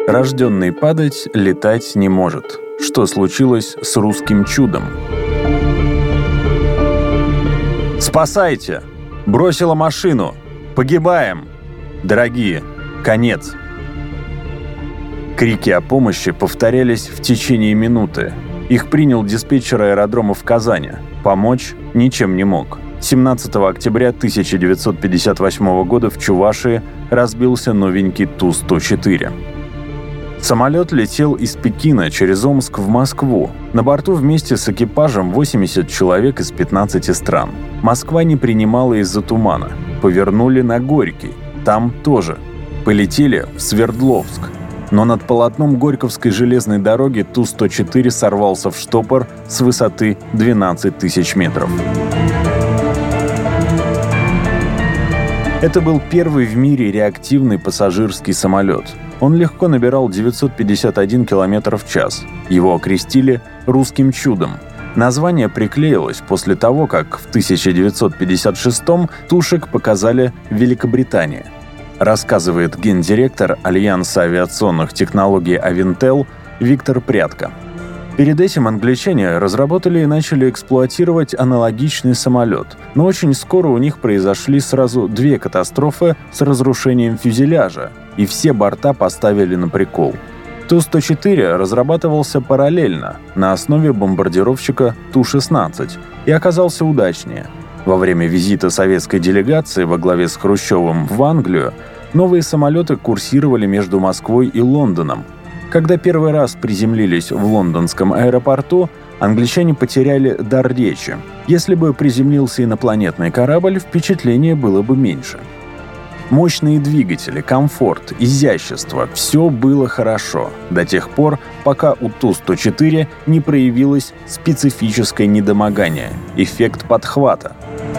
Рожденный падать, летать не может. Что случилось с русским чудом? «Спасайте! Бросила машину! Погибаем! Дорогие, конец!» Крики о помощи повторялись в течение минуты. Их принял диспетчер аэродрома в Казани. Помочь ничем не мог. 17 октября 1958 года в Чувашии разбился новенький Ту-104. Самолет летел из Пекина через Омск в Москву. На борту вместе с экипажем 80 человек из 15 стран. Москва не принимала из-за тумана. Повернули на Горький. Там тоже. Полетели в Свердловск. Но над полотном Горьковской железной дороги Ту-104 сорвался в штопор с высоты 12 тысяч метров. Это был первый в мире реактивный пассажирский самолет. Он легко набирал 951 км в час. Его окрестили «русским чудом». Название приклеилось после того, как в 1956-м Тушек показали в Великобритании. Рассказывает гендиректор Альянса авиационных технологий Авинтел Виктор Прядко. Перед этим англичане разработали и начали эксплуатировать аналогичный самолет, но очень скоро у них произошли сразу две катастрофы с разрушением фюзеляжа, и все борта поставили на прикол. Ту-104 разрабатывался параллельно на основе бомбардировщика Ту-16 и оказался удачнее. Во время визита советской делегации во главе с Хрущевым в Англию новые самолеты курсировали между Москвой и Лондоном. Когда первый раз приземлились в лондонском аэропорту, англичане потеряли дар речи. Если бы приземлился инопланетный корабль, впечатление было бы меньше. Мощные двигатели, комфорт, изящество – все было хорошо до тех пор, пока у Ту-104 не проявилось специфическое недомогание – эффект подхвата.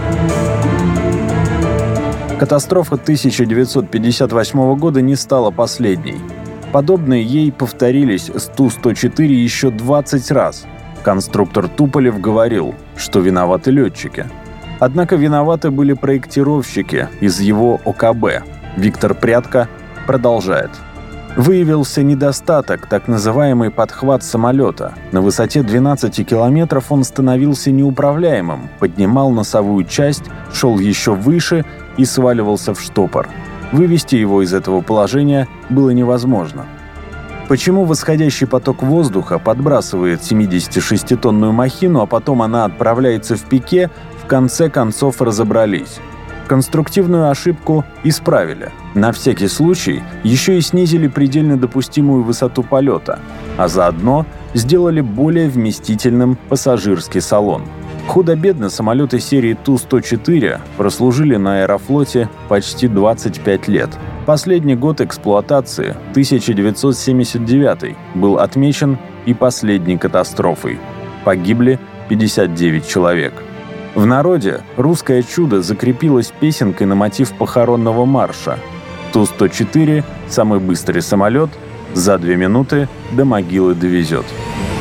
Катастрофа 1958 года не стала последней. Подобные ей повторились с Ту-104 еще 20 раз. Конструктор Туполев говорил, что виноваты летчики. Однако виноваты были проектировщики из его ОКБ. Виктор Прядко продолжает. Выявился недостаток, так называемый подхват самолета. На высоте 12 километров он становился неуправляемым, поднимал носовую часть, шел еще выше и сваливался в штопор. Вывести его из этого положения было невозможно. Почему восходящий поток воздуха подбрасывает 76-тонную махину, а потом она отправляется в пике, в конце концов разобрались. Конструктивную ошибку исправили. На всякий случай еще и снизили предельно допустимую высоту полета, а заодно сделали более вместительным пассажирский салон. Худо-бедно самолеты серии Ту-104 прослужили на Аэрофлоте почти 25 лет. Последний год эксплуатации, 1979, был отмечен и последней катастрофой. Погибли 59 человек. В народе «Русское чудо» закрепилось песенкой на мотив похоронного марша. Ту-104 – самый быстрый самолет, за 2 минуты до могилы довезет.